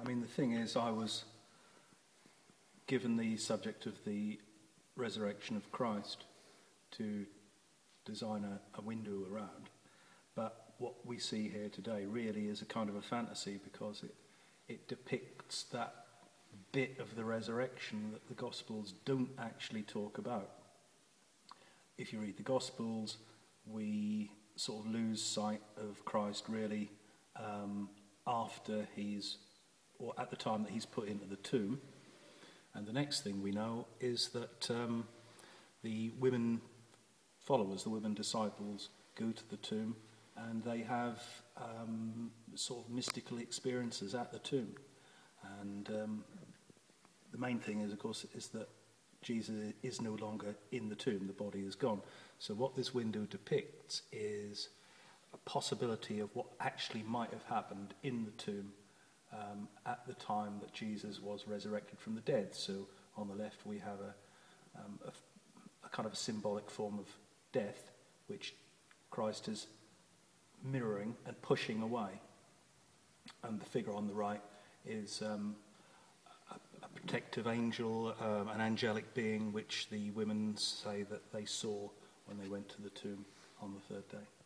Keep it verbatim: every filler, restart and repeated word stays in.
I mean, the thing is, I was given the subject of the resurrection of Christ to design a, a window around, but what we see here today really is a kind of a fantasy, because it, it depicts that bit of the resurrection that the Gospels don't actually talk about. If you read the Gospels, we sort of lose sight of Christ really um, after he's, or at the time that he's put into the tomb. And the next thing we know is that um, the women followers, the women disciples, go to the tomb and they have um, sort of mystical experiences at the tomb. And um, the main thing is, of course, is that Jesus is no longer in the tomb. The body is gone. So what this window depicts is a possibility of what actually might have happened in the tomb um, at the time that Jesus was resurrected from the dead. So on the left we have a, um, a, a kind of a symbolic form of death, which Christ is mirroring and pushing away. And the figure on the right is um, a, a protective angel, um, an angelic being, which the women say that they saw when they went to the tomb on the third day.